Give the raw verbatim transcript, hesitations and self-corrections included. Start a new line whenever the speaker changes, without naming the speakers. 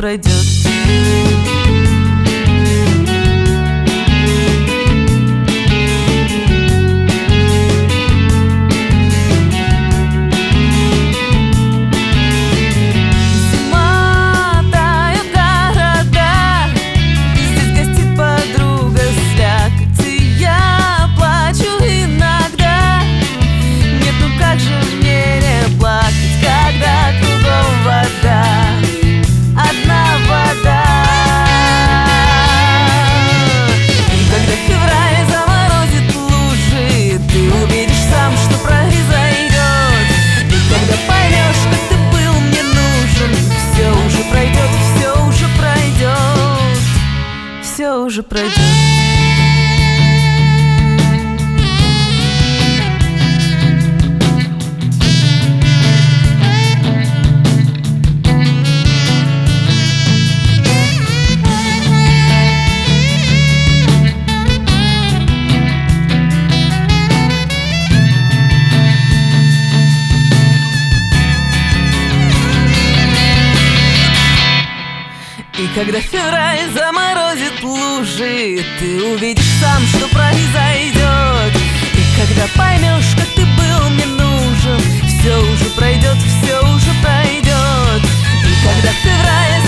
пройдет. Все уже пройдет. И когда февраль заморозит лужи, ты увидишь сам, что произойдет. И когда поймешь, как ты был мне нужен, все уже пройдет, все уже пройдет. И когда февраль